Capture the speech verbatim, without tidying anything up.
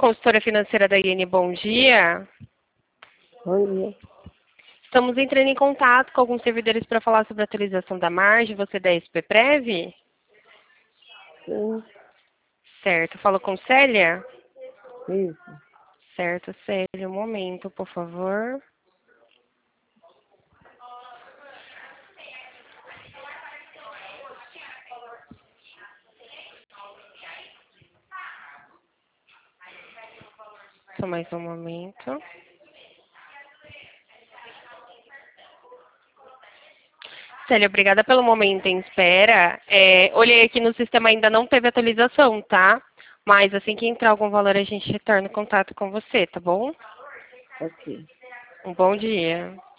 consultora financeira da I N, bom dia. Bom dia. Estamos entrando em contato com alguns servidores para falar sobre a atualização da margem. Você é da SPPrev? Sim, Certo. Falo com Célia? isso. Certo, Célia. Um momento, por favor. Só mais um momento. Célia, obrigada pelo momento em espera. É, olhei aqui no sistema, ainda não teve atualização, tá? Mas assim que entrar algum valor, a gente retorna o contato com você, tá bom? Ok. Um bom dia.